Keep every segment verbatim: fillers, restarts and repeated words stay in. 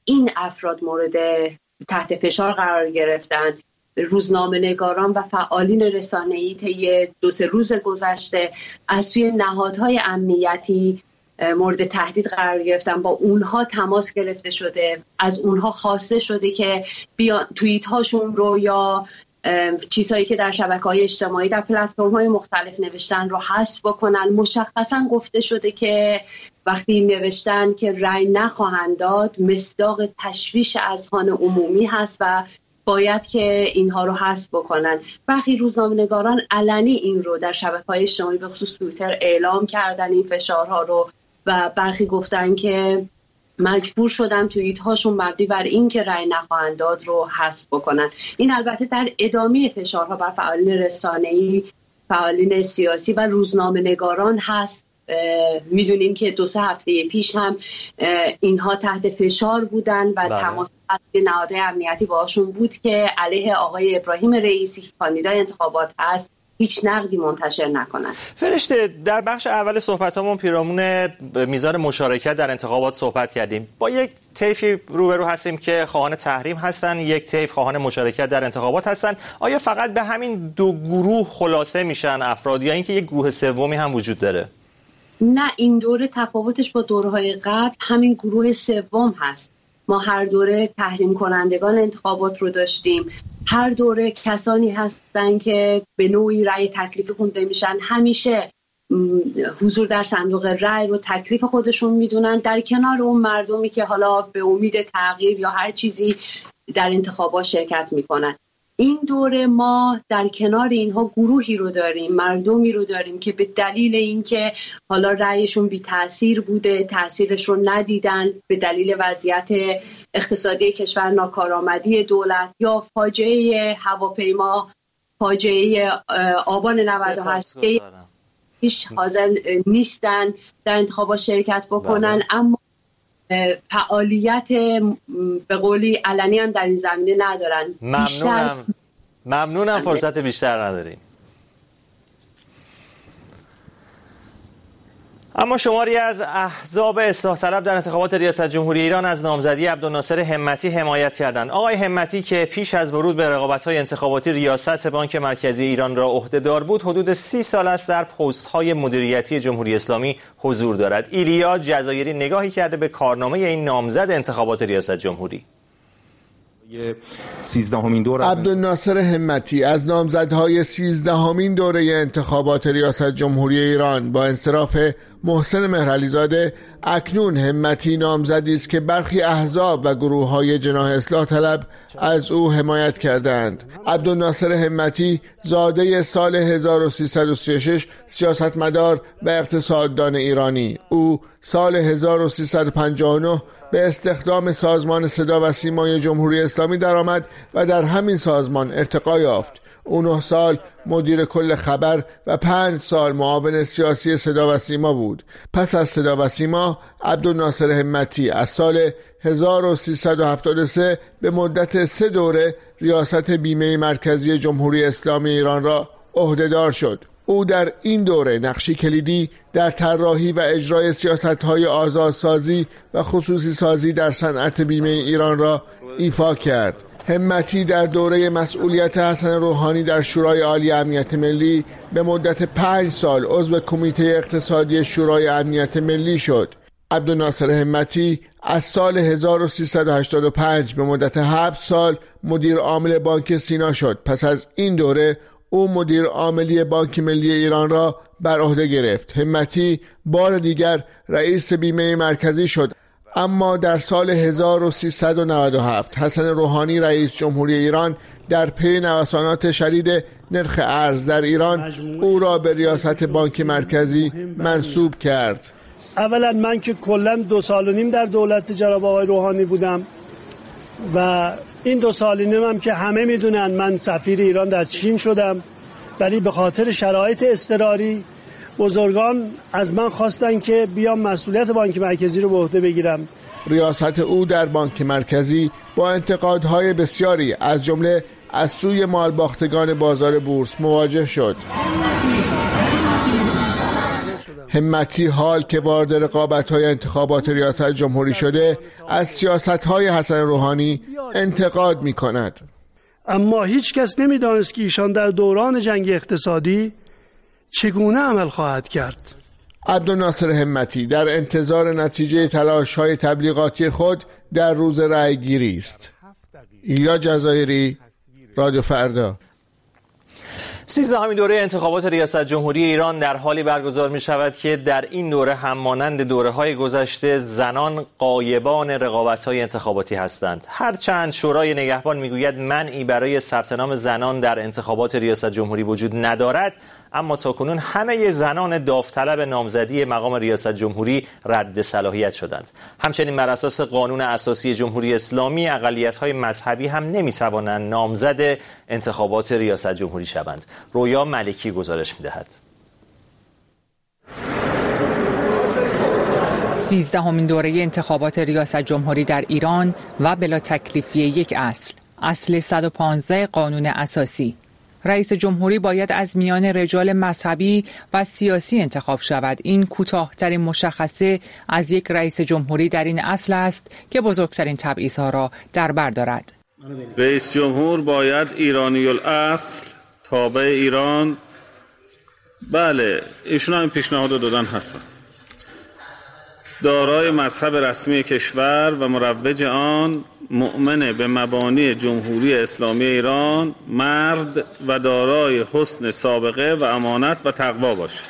این افراد مورد تحت فشار قرار گرفتن. روزنامه‌نگاران و فعالین رسانه‌ای طی دو سه روز گذشته از سوی نهادهای امنیتی مورد تهدید قرار گرفتن، با اونها تماس گرفته شده، از اونها خواسته شده که بیان توییت هاشون رو یا چیزهایی که در شبکه‌های اجتماعی در پلتفرم‌های مختلف نوشتن رو حذف بکنن. مشخصاً گفته شده که وقتی نوشتن که رأی نخواهند داد، مصداق تشویش اذهان عمومی هست و باید که اینها رو حذف بکنن. برخی روزنامه‌نگاران علنی این رو در شبکه‌های اجتماعی به خصوص توییتر اعلام کردن این فشارها رو، و برخی گفتن که مجبور شدن توییت هاشون مبنی بر این که رأی نخواهند داد رو حذف بکنن. این البته در ادامه فشارها بر فعالین رسانه‌ای، فعالین سیاسی و روزنامه‌نگاران هست. میدونیم که دو سه هفته پیش هم اینها تحت فشار بودن و تماس به نهادهای امنیتی باهاشون بود که علیه آقای ابراهیم رئیسی که کاندیدای انتخابات هست هیچ نقدی منتشر نکنن. فرشته، در بخش اول صحبتامون پیرامون میزان مشارکت در انتخابات صحبت کردیم. با یک طیفی روبرو هستیم که خواهان تحریم هستن، یک طیف خواهان مشارکت در انتخابات هستن. آیا فقط به همین دو گروه خلاصه میشن افراد یا اینکه یک گروه سومی هم وجود داره؟ نه، این دوره تفاوتش با دوره‌های قبل همین گروه سوم هست. ما هر دوره تحریم کنندگان انتخابات رو داشتیم. هر دوره کسانی هستن که به نوعی رأی تکلیفی خونده میشن، همیشه حضور در صندوق رأی رو تکلیف خودشون میدونن، در کنار اون مردمی که حالا به امید تغییر یا هر چیزی در انتخابات شرکت میکنن. این دوره ما در کنار اینها گروهی رو داریم، مردمی رو داریم که به دلیل اینکه حالا رأیشون بی تأثیر بوده، تأثیرش رو ندیدن، به دلیل وضعیت اقتصادی کشور، ناکارآمدی دولت یا فاجعه هواپیما، فاجعه آبان نود و هشت هیچ حاضر نیستن در انتخابات شرکت بکنن. اما فعالیت به قولی علنی هم در این زمینه ندارن. ممنونم ممنونم فرصت بیشتر نداریم. اما شماری از احزاب اصلاح طلب در انتخابات ریاست جمهوری ایران از نامزدی عبدالناصر همتی حمایت کردند. آقای همتی که پیش از ورود به رقابت‌های انتخاباتی ریاست بانک مرکزی ایران را عهده‌دار بود، حدود سی سال است در پست‌های مدیریتی جمهوری اسلامی حضور دارد. ایلیا جزایری نگاهی کرده به کارنامه این نامزد انتخابات ریاست جمهوری. سیزدهمین دوره عبدالناصر همتی از نامزدهای سیزدهمین دوره انتخابات ریاست جمهوری ایران با انصراف محسن مهرعلیزاده اکنون همتی نامزدی است که برخی احزاب و گروه‌های جناح اصلاح طلب از او حمایت کردند. عبدالناصر همتی زاده سال هزار و سیصد و سی و شش، سیاستمدار و اقتصاددان ایرانی. او سال هزار و سیصد و پنجاه و نه به استخدام سازمان صدا و سیمای جمهوری اسلامی درآمد و در همین سازمان ارتقا یافت. او نه سال مدیر کل خبر و پنج سال معاون سیاسی صدا و سیما بود. پس از صدا و سیما، عبدالناصر همتی از سال هزار و سیصد و هفتاد و سه به مدت سه دوره ریاست بیمه مرکزی جمهوری اسلامی ایران را عهده‌دار شد. او در این دوره نقشی کلیدی در طراحی و اجرای سیاست‌های آزادسازی و خصوصی سازی در صنعت بیمه ایران را ایفا کرد. همتی در دوره مسئولیت حسن روحانی در شورای عالی امنیت ملی به مدت پنج سال عضو کمیته اقتصادی شورای امنیت ملی شد. عبدالناصر همتی از سال هزار و سیصد و هشتاد و پنج به مدت هفت سال مدیر عامل بانک سینا شد. پس از این دوره او مدیر عاملی بانک ملی ایران را بر عهده گرفت. همتی بار دیگر رئیس بیمه مرکزی شد. اما در سال هزار و سیصد و نود و هفت حسن روحانی رئیس جمهوری ایران در پی نوسانات شدید نرخ ارز در ایران او را به ریاست بانک مرکزی منصوب کرد. اولا من که کلا دو سال و نیم در دولت جناب آقای روحانی بودم و این دو سال و نیم هم که همه میدونن من سفیر ایران در چین شدم، ولی به خاطر شرایط اضطراری بزرگان از من خواستن که بیام مسئولیت بانک مرکزی رو به عهده بگیرم. ریاست او در بانک مرکزی با انتقادهای بسیاری از جمله از سوی مالباختگان بازار بورس مواجه شد. همتی حال که وارد رقابت‌های انتخابات ریاست جمهوری شده از سیاست‌های حسن روحانی انتقاد می‌کند. اما هیچ کس نمی‌دانست که ایشان در دوران جنگ اقتصادی چگونه عمل خواهد کرد. عبدالناصر همتی در انتظار نتیجه تلاش‌های تبلیغاتی خود در روز رأی‌گیری است. ایلیا جزایری، رادیو فردا. سیزدهمین دوره انتخابات ریاست جمهوری ایران در حالی برگزار می شود که در این دوره هم مانند دوره‌های گذشته زنان غایبان رقابت‌های انتخاباتی هستند. هرچند شورای نگهبان میگوید منعی برای ثبت نام زنان در انتخابات ریاست جمهوری وجود ندارد، اما تاکنون همه زنان داوطلب نامزدی مقام ریاست جمهوری رد صلاحیت شدند. همچنین بر اساس قانون اساسی جمهوری اسلامی اقلیت‌های مذهبی هم نمی‌توانند نامزد انتخابات ریاست جمهوری شوند. رویا ملکی گزارش می‌دهد. سیزدهمین دوره انتخابات ریاست جمهوری در ایران و بلا تکلیفی یک اصل، اصل صد و پانزده قانون اساسی. رئیس جمهوری باید از میان رجال مذهبی و سیاسی انتخاب شود. این کوتاه‌ترین مشخصه از یک رئیس جمهوری در این اصل است که بزرگترین تبعیض‌ها را در بر دارد. رئیس جمهور باید ایرانی الاصل، تابع ایران، بله ایشون هم پیشنهاد دادن هستن، دارای مذهب رسمی کشور و مروج آن، مؤمن به مبانی جمهوری اسلامی ایران، مرد و دارای حسن سابقه و امانت و تقوا باشد.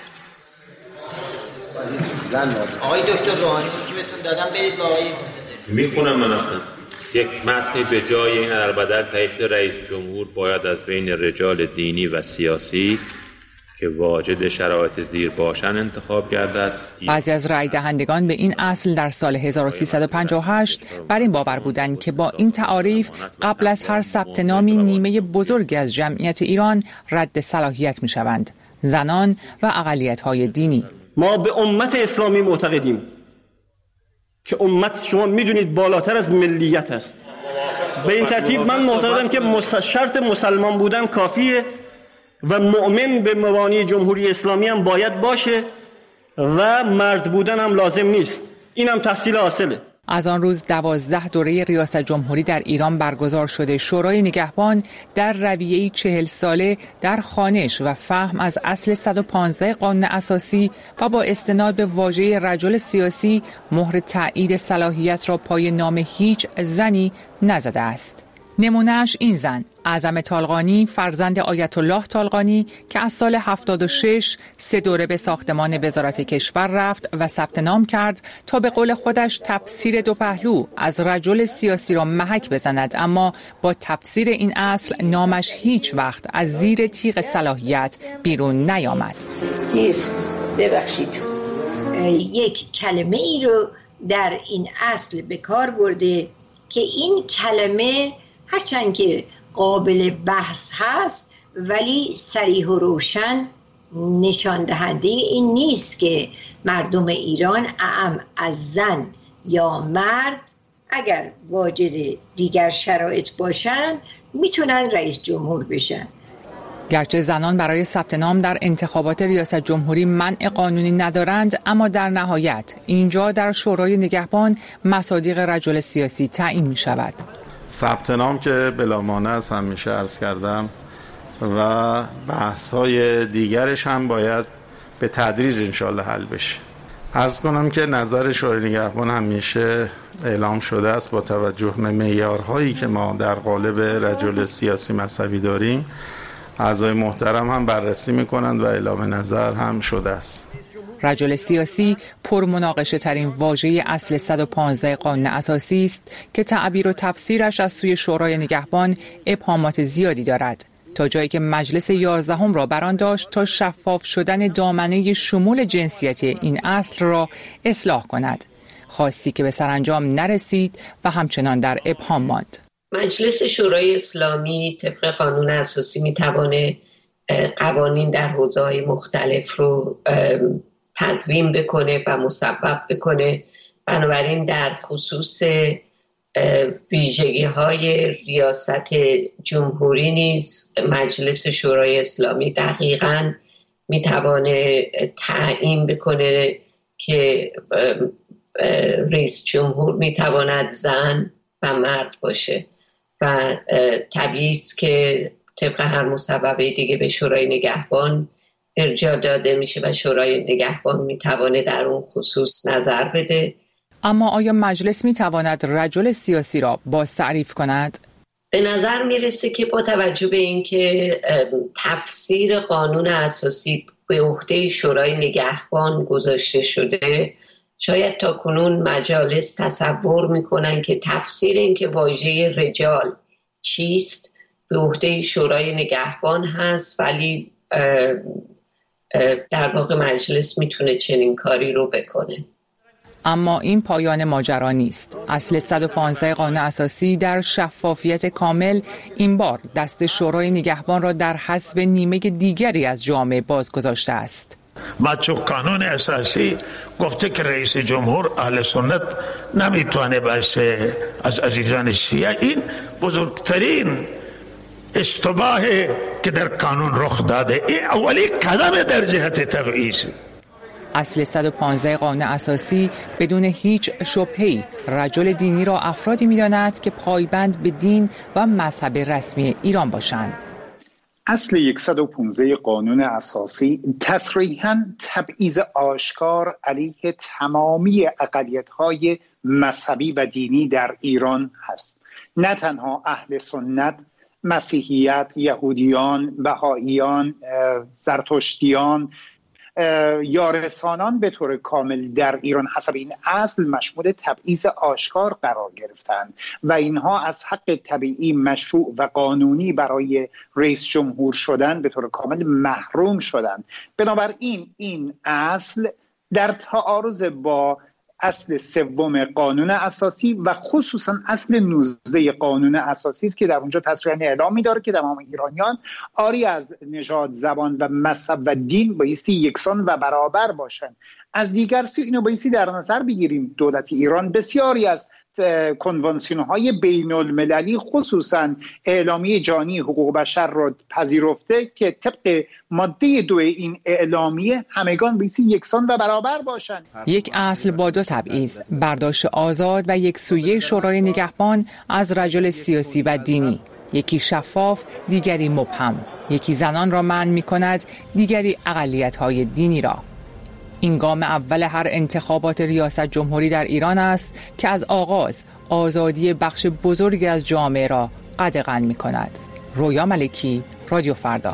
آقای دکتر روحانی که بهتون دادم برید با آقای میخونم من اصلا یک متنی به جای این علالبدل تایید رئیس جمهور باید از بین رجال دینی و سیاسی که واجد شرایط زیر باشن انتخاب گردد. بعضی از رای دهندگان به این اصل در سال هزار و سیصد و پنجاه و هشت بر این باور بودند که با این تعاریف قبل از هر ثبت نامی نیمه بزرگی از جمعیت ایران رد صلاحیت می شوند، زنان و اقلیت‌های دینی. ما به امت اسلامی معتقدیم که امت شما میدونید بالاتر از ملیت است. به این ترتیب من معتقدم که شرط مسلمان بودن کافیه و مؤمن به مبانی جمهوری اسلامی هم باید باشه و مرد بودن هم لازم نیست. این هم تحصیل حاصله. از آن روز دوازده دوره ریاست جمهوری در ایران برگزار شده. شورای نگهبان در رویه‌ای چهل ساله در خوانش و فهم از اصل صد و پانزده قانون اساسی و با استناد به واژه رجل سیاسی مهر تایید صلاحیت را پای نام هیچ زنی نزده است. نمونهش این زن، اعظم طالقانی، فرزند آیت الله طالقانی که از سال هفتاد و شش سه دوره به ساختمان وزارت کشور رفت و ثبت نام کرد تا به قول خودش تفسیر دو پهلو از رجل سیاسی را محک بزند، اما با تفسیر این اصل نامش هیچ وقت از زیر تیغ صلاحیت بیرون نیامد. نیست، ببخشید، یک کلمه ای رو در این اصل به کار برده که این کلمه هرچند که قابل بحث هست ولی صریح و روشن نشان دهنده این نیست که مردم ایران اعم از زن یا مرد اگر واجد دیگر شرایط باشن میتونن رئیس جمهور بشن. گرچه زنان برای ثبت نام در انتخابات ریاست جمهوری منع قانونی ندارند، اما در نهایت اینجا در شورای نگهبان مصادیق رجل سیاسی تعیین می شود. ثبت نام که بلا مانع است همیشه عرض کردم و بحث های دیگرش هم باید به تدریج انشالله حل بشه. عرض کنم که نظر شورای نگهبان همیشه اعلام شده است با توجه به معیارهایی که ما در قالب رجل سیاسی مذهبی داریم. اعضای محترم هم بررسی میکنند و اعلام نظر هم شده است. رجل سیاسی پرمناقشه ترین واژه اصل صد و پانزده قانون اساسی است که تعبیر و تفسیرش از سوی شورای نگهبان ابهامات زیادی دارد، تا جایی که مجلس یازدهم را بران داشت تا شفاف شدن دامنه شمول جنسیتی این اصل را اصلاح کند، خواستی که به سرانجام نرسید و همچنان در ابهام ماند. مجلس شورای اسلامی طبق قانون اساسی میتوانه قوانین در حوزه‌های مختلف رو تدوین بکنه و مصوب بکنه. بنابراین در خصوص ویژگی‌های ریاست جمهوری نیز مجلس شورای اسلامی دقیقاً میتوانه تعیین بکنه که رئیس جمهور میتواند زن و مرد باشه و طبیعی است که طبق هر مصوبه دیگه به شورای نگهبان ارجاع داده میشه و شورای نگهبان میتوانه در اون خصوص نظر بده. اما آیا مجلس میتواند رجل سیاسی را باز تعریف کند؟ به نظر میرسه که با توجه به اینکه تفسیر قانون اساسی به عهده شورای نگهبان گذاشته شده، شاید تا کنون مجالس تصور میکنن که تفسیر این که واژه رجال چیست به عهده شورای نگهبان هست، ولی در واقع مجلس میتونه چنین کاری رو بکنه. اما این پایان ماجرا نیست. اصل صد و پانزده قانون اساسی در شفافیت کامل این بار دست شورای نگهبان را در حذف نیمه دیگری از جامعه باز گذاشته است. بچه قانون اساسی گفته که رئیس جمهور اهل سنت نمیتونه باشه از عزیزان شیعه. این بزرگترین اشتباهی که در قانون رخ داده. این اولی قدم در جهت تبعیض. اصل صد و پانزده قانون اساسی بدون هیچ شبهه‌ای رجل دینی را افرادی می‌داند که پایبند به دین و مذهب رسمی ایران باشند. اصل صد و پانزده قانون اساسی تصریحاً تبعیض آشکار علیه تمامی اقلیت‌های مذهبی و دینی در ایران هست. نه تنها اهل سنت، مسیحیت، یهودیان، بهائیان، زرتشتیان یا رسانان به طور کامل در ایران حسب این اصل مشمول تبعیض آشکار قرار گرفتند و اینها از حق طبیعی مشروع و قانونی برای رئیس جمهور شدن به طور کامل محروم شدند. بنابراین این اصل در تعارض با اصل سوم قانون اساسی و خصوصا اصل نوزده قانون اساسی است که در اونجا تصریحاً اعلام می‌داره که تمام ایرانیان آری از نژاد، زبان و مذهب و دین بایستی یکسان و برابر باشند. از دیگر سو اینو بایستی در نظر بگیریم دولت ایران بسیاری از کنوانسیون‌های بین المللی خصوصا اعلامیه جهانی حقوق بشر را پذیرفته که طبق ماده دو این اعلامیه همگان بایستی یکسان و برابر باشند. یک اصل با دو تبعیض، برداشت آزاد و یک سویه شورای نگهبان از رجل سیاسی و دینی، یکی شفاف دیگری مبهم، یکی زنان را منع می‌کند دیگری اقلیت‌های دینی را. این گام اول هر انتخابات ریاست جمهوری در ایران است که از آغاز آزادی بخش بزرگی از جامعه را قدغن می کند. رویا ملکی، رادیو فردا.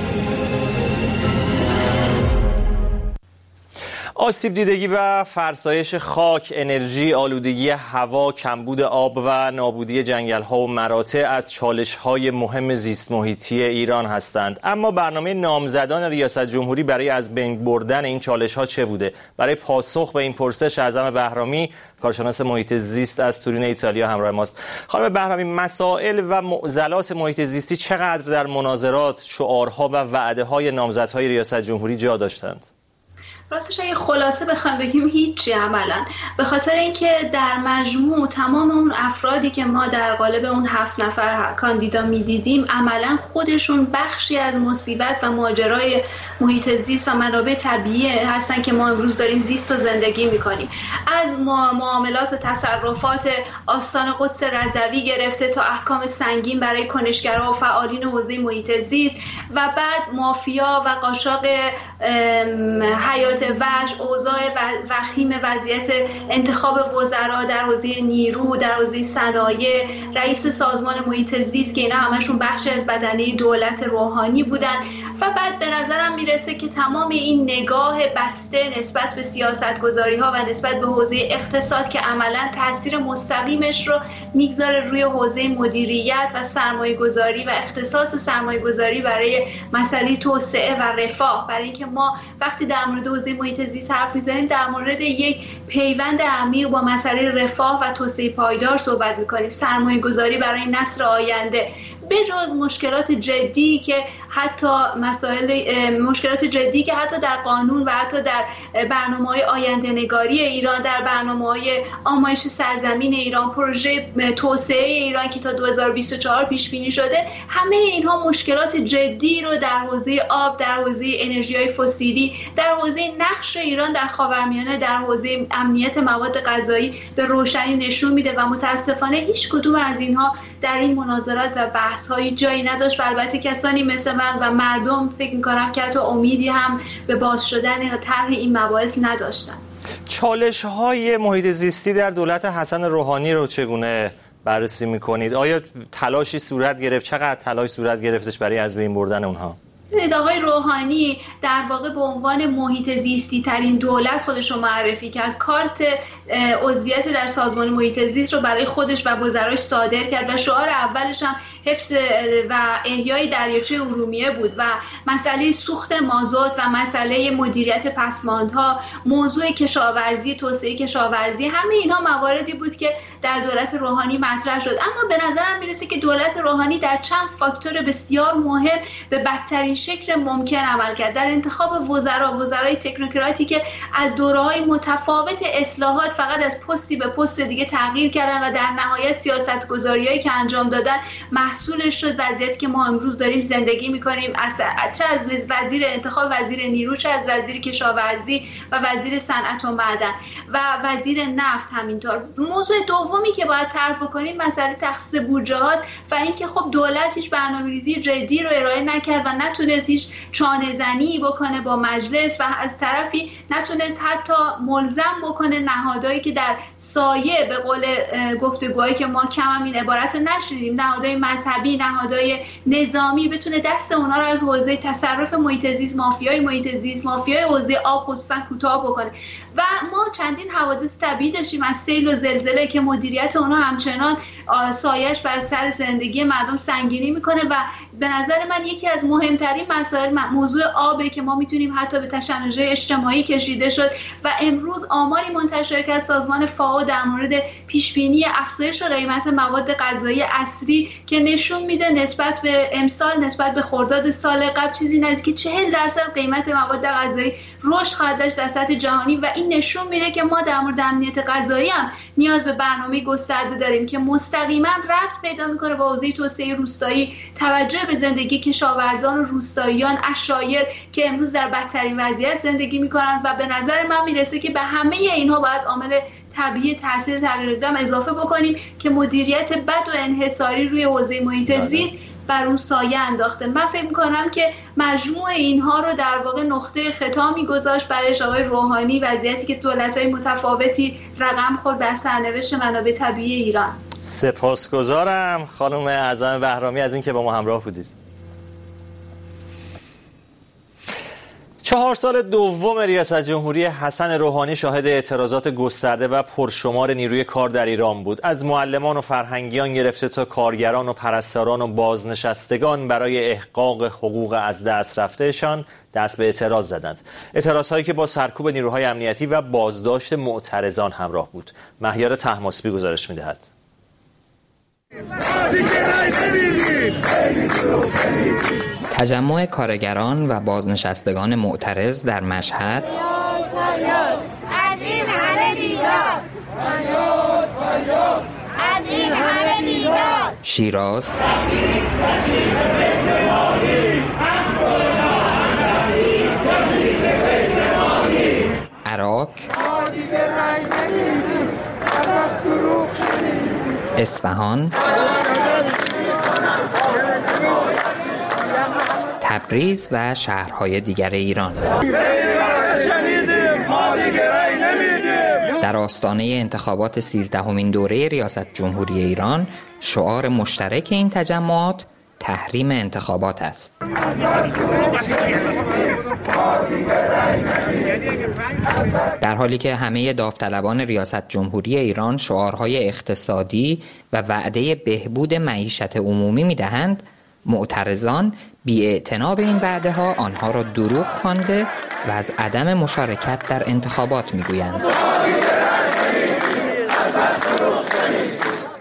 آسیب دیدگی و فرسایش خاک، انرژی، آلودگی هوا، کمبود آب و نابودی جنگل‌ها و مراتع از چالش‌های مهم زیست محیطی ایران هستند. اما برنامه نامزدان ریاست جمهوری برای از بین بردن این چالش‌ها چه بوده؟ برای پاسخ به این پرسش اعظم بهرامی، کارشناس محیط زیست از تورین ایتالیا همراه ماست. خانم بهرامی، مسائل و معضلات محیط زیستی چقدر در مناظرات، شعارها و وعده‌های نامزدهای ریاست جمهوری جا داشتند؟ راستش اگه خلاصه بخوام بگیم هیچی عملا، به خاطر اینکه در مجموع تمام اون افرادی که ما در قالب اون هفت نفر کاندیدا میدیدیم عملا خودشون بخشی از مصیبت و ماجرای محیط زیست و منابع طبیعی هستن که ما امروز داریم زیست و زندگی میکنیم. از معاملات و تصرفات آستان قدس رضوی گرفته تا احکام سنگین برای کنشگرها و فعالین حوزه محیط زیست و بعد مافیا و قاچاق حیات وحش، اوضاع وخیم وضعیت انتخاب وزرا در حوزه نیرو، در حوزه صنایع، رئیس سازمان محیط زیست که اینا همشون بخشی از بدنه دولت روحانی بودن و بعد به نظرم میرسه که تمام این نگاه بسته نسبت به سیاستگذاری‌ها و نسبت به حوزه اقتصاد که عملاً تاثیر مستقیمش رو میگذاره روی حوزه مدیریت و سرمایه‌گذاری و اختصاص سرمایه‌گذاری برای مسئله توسعه و رفاه، برای اینکه ما وقتی در مورد حوزه محیط زیست حرف میزنیم در مورد یک پیوند عمیق با مسئله رفاه و توسعه پایدار صحبت میکنیم، سرمایه‌گذاری برای نسل آینده. بجز مشکلات جدی که حتی مسائل مشکلات جدی که حتی در قانون و حتی در برنامه‌های آینده‌نگاری ایران، در برنامه‌های آمایش سرزمین ایران، پروژه توسعه ایران که تا دو هزار و بیست و چهار پیش بینی شده، همه اینها مشکلات جدی رو در حوزه آب، در حوزه انرژی‌های فسیلی، در حوزه نقش ایران در خاورمیانه، در حوزه امنیت مواد غذایی به روشنی نشون میده و متاسفانه هیچ کدوم از اینها در این مناظرات و بحث‌های جایی نداشت. و البته کسانی مثل من و مردم فکر می‌کنم که حتی امیدی هم به باز شدن یا طرح این مباحث نداشتن. چالش‌های محیط زیستی در دولت حسن روحانی رو چگونه بررسی می‌کنید؟ آیا تلاشی صورت گرفت؟ چقدر تلاش صورت گرفتش برای از بین بردن اونها؟ آقای روحانی در واقع به عنوان محیط زیستی ترین دولت خودش رو معرفی کرد. کارت عضویت در سازمان محیط زیست رو برای خودش و وزراش صادر کرد و شعار اولش هم حفظ و احیای دریاچه ارومیه بود و مسئله سوخت مازوت و مسئله مدیریت پسماندها، موضوع کشاورزی، توسعه کشاورزی، همه اینها مواردی بود که در دولت روحانی مطرح شد. اما به نظرم میرسه که دولت روحانی در چند فاکتور بسیار مهم به بدترین شکل ممکن عمل کرد. در انتخاب وزرا، وزرای تکنوکراتی که از دوره‌های متفاوت اصلاحات فقط از پستی به پست دیگه تغییر کردن و در نهایت سیاست‌گذاری‌هایی که انجام دادن محصولش شد وضعیتی که ما امروز داریم زندگی می‌کنیم، چه از وزیر انتخاب وزیر نیرو، چه از وزیر کشاورزی و وزیر صنعت و معدن و وزیر نفت. همینطور موضوع دومی که باید طرح بکنیم مسئله تخصیص بودجه هاست و اینکه خب دولت هیچ برنامه‌ریزی جدی رو ارائه نکرد و نتونست هیچ چانه زنی بکنه با مجلس و از طرفی نتونست حتی ملزم بکنه نهادهایی که در سایه، به قول گفتگوهایی که ما کم هم این عبارت رو نشنیدیم، نهادهای مذهبی، نهادهای نظامی، بتونه دست اونا رو از حوزه تصرف محیط زیست، مافیای محیط زیست، مافیای حوزه آب خصوصا کوتاه بکنه. و ما چندین حوادث طبیعی داشتیم از سیل و زلزله که مدیریت اونها همچنان سایش بر سر زندگی مردم سنگینی میکنه و به نظر من یکی از مهمترین مسائل موضوع آبه که ما میتونیم حتی به تشنج اجتماعی کشیده شد و امروز آماری منتشر کرد سازمان فاو در مورد پیشبینی افزایش قیمت مواد غذایی عصری که نشون میده نسبت به امسال نسبت به خرداد سال قبل چیزی نزدیک چهل درصد قیمت مواد غذایی رشد خواهد داشت در سطح جهانی و این نشون میده که ما در مورد امنیت غذایی هم نیاز به برنامه گسترده داریم که مستقیما ربط پیدا میکنه با حوزه توسعه روستایی، توجه به زندگی کشاورزان و روستاییان، عشایر که امروز در بدترین وضعیت زندگی میکنن و به نظر من میرسه که به همه اینها باید عامل طبیعی تاثیر تغییر اقلیم اضافه بکنیم که مدیریت بد و انحصاری روی حوزه محیط زیست بر اون سایه انداخته. من فکر میکنم که مجموع اینها رو در واقع نقطه ختامی گذاشت برای آقای روحانی، وضعیتی که دولت‌های متفاوتی رقم خورد در سرنوشت منابع طبیعی ایران. سپاسگزارم خانم اعظم بهرامی از اینکه با ما همراه بودید. چهار سال دوم ریاست جمهوری حسن روحانی شاهد اعتراضات گسترده و پرشمار نیروی کار در ایران بود. از معلمان و فرهنگیان گرفته تا کارگران و پرستاران و بازنشستگان برای احقاق حقوق از دست رفتهشان دست به اعتراض زدند. اعتراضهایی که با سرکوب نیروهای امنیتی و بازداشت معترضان همراه بود. مهیار طهماسبی گزارش می‌دهد. تجمع کارگران و بازنشستگان معترض در مشهد، شیراز، عراق، اصفهان، تبریز و شهرهای دیگر ایران. در آستانه انتخابات سیزدهمین دوره ریاست جمهوری ایران شعار مشترک این تجمعات تحریم انتخابات است. در حالی که همه داوطلبان ریاست جمهوری ایران شعارهای اقتصادی و وعده بهبود معیشت عمومی می‌دهند، معترضان بی‌اعتنا به این وعده ها آنها را دروغ خوانده و از عدم مشارکت در انتخابات میگویند.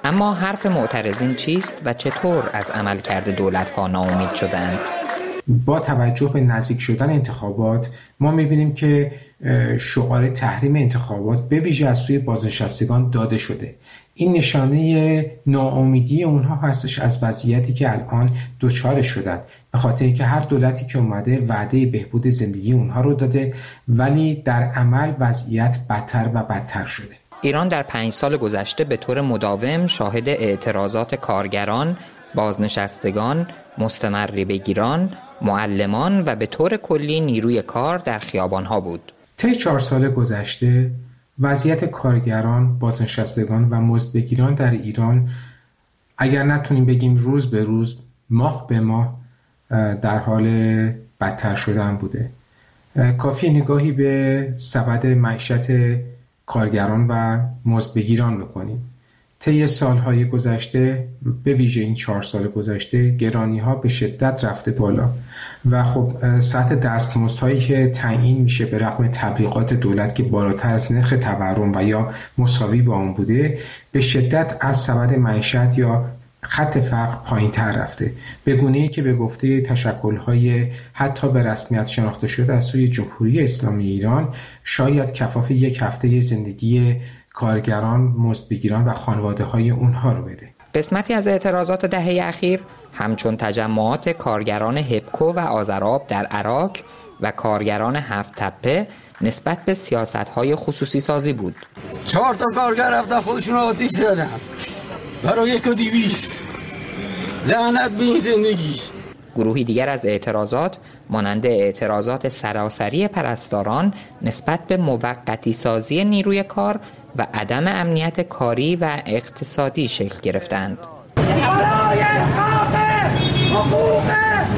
اما حرف معترضین چیست و چطور از عملکرد دولت‌ها ناامید شدند؟ با توجه به نزدیک شدن انتخابات ما می‌بینیم که شعار تحریم انتخابات به ویژه از سوی بازنشستگان داده شده. این نشانه ناامیدی اونها هستش از وضعیتی که الان دچار شدن، به خاطر اینکه هر دولتی که اومده وعده بهبود زندگی اونها رو داده ولی در عمل وضعیت بدتر و بدتر شده. ایران در پنج سال گذشته به طور مداوم شاهد اعتراضات کارگران، بازنشستگان، مستمری بگیران، معلمان و به طور کلی نیروی کار در خیابان‌ها بود. طی چهار سال گذشته وضعیت کارگران، بازنشستگان و مزدبگیران در ایران اگر نتونیم بگیم روز به روز، ماه به ماه در حال بدتر شدن بوده. کافی نگاهی به سبد معیشت کارگران و مزدبگیران بکنیم. طی سالهای گذشته به ویژه این چهار سال گذشته گرانی‌ها به شدت رفته بالا و خب سطح دستمزدهایی که تعیین میشه به رغم تبلیغات دولت که بالاتر از نرخ تورم و یا مساوی با اون بوده به شدت از سبد معیشت یا خط فقر پایین تر رفته، به گونه‌ای که به گفته تشکل‌های حتی به رسمیت شناخته شده از سوی جمهوری اسلامی ایران شاید کفاف یک هفته زندگی کارگران، مزدبگیران و خانواده‌های اونها رو بده. قسمتی از اعتراضات دهه اخیر همچون تجمعات کارگران هپکو و آذرآب در عراق و کارگران هفت تپه نسبت به سیاست‌های خصوصی سازی بود. چهار تا کارگر رفتن خودشون رو آتیش زدن برای یک و دیویست. لعنت به این زندگی. گروهی دیگر از اعتراضات مانند اعتراضات سراسری پرستاران نسبت به موقتی سازی نیروی کار و عدم امنیت کاری و اقتصادی شکل گرفتند. برای احقاق حقوق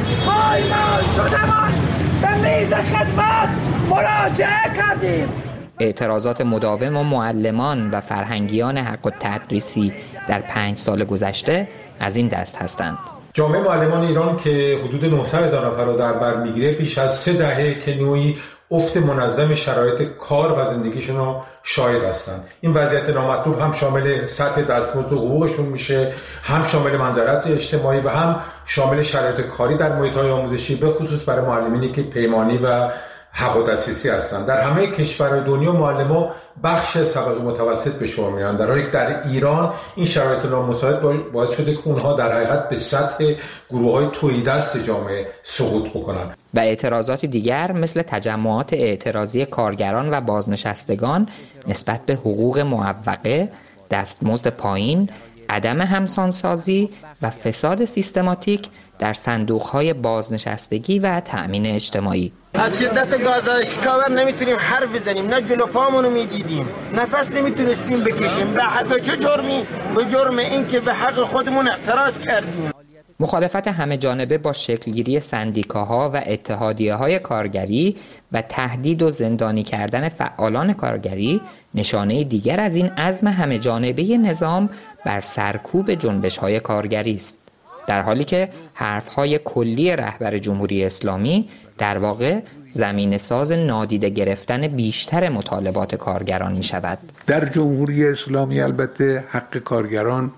پایمال شدهمان به میز خدمت مراجعه کردیم. اعتراضات مداوم و معلمان و فرهنگیان حق التدریسی در پنج سال گذشته از این دست هستند. جامعه معلمان ایران که حدود نهصد هزار نفر را در بر میگیره بیش از سه دهه که نوعی افت منظم شرایط کار و زندگیشون را شاهد هستند. این وضعیت نامطلوب هم شامل سطح دستمزد و حقوقشون میشه، هم شامل منزلت اجتماعی و هم شامل شرایط کاری در محیط‌های آموزشی، به خصوص برای معلمینی که پیمانی و حق و دسترسی هستند. در همه کشورهای دنیا معلمان بخش طبقه متوسط به شمار میان، در حالی که در ایران این شرایط نامساعد باعث شده که اونها در حقیقت به سطح گروه‌های تهیدست جامعه سقوط بکنند. و اعتراضات دیگر مثل تجمعات اعتراضی کارگران و بازنشستگان نسبت به حقوق معوقه، دستمزد پایین، عدم همسانسازی و فساد سیستماتیک در صندوق‌های بازنشستگی و تأمین اجتماعی. از شدت گازاشکاور نمیتونیم حرف بزنیم، نه جلو پامونو میدیدیم، نفس نمیتونستیم بکشیم. به حق چه جرمی؟ به جرم این که به حق خودمون اعتراض کردیم. مخالفت همه جانبه با شکلگیری سندیکاها و اتحادیه‌های کارگری و تهدید و زندانی کردن فعالان کارگری نشانه دیگر از این عزم همه جانبه نظام بر سرکوب جنبش‌های کارگری است، در حالی که حرف‌های کلی رهبر جمهوری اسلامی در واقع زمین ساز نادیده گرفتن بیشتر مطالبات کارگران می شود. در جمهوری اسلامی البته حق کارگران